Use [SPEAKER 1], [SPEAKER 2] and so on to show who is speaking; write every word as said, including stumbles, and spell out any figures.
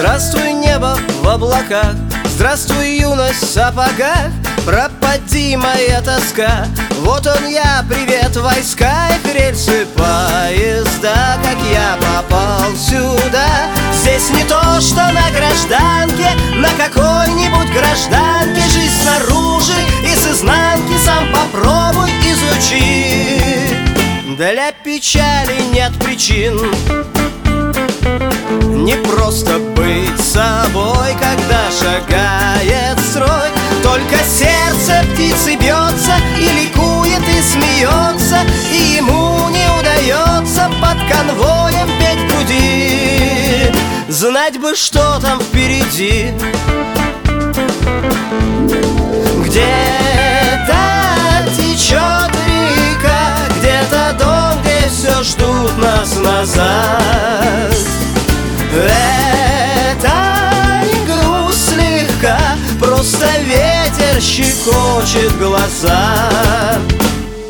[SPEAKER 1] Здравствуй, небо в облаках, здравствуй, юность в сапогах. Пропади моя тоска, вот он я, привет, войска. Их рельсы поезда, как я попал сюда. Здесь не то, что на гражданке, на какой-нибудь гражданке. Жизнь снаружи и с изнанки сам попробуй изучи. Для печали нет причин, не просто быть собой, когда шагает строй. Только сердце птицы бьется и ликует, и смеется, и ему не удается под конвоем петь груди. Знать бы, что там впереди. Где-то течет река, где-то дом, где все ждут нас назад. Это не грусть слегка, просто ветер щекочет глаза.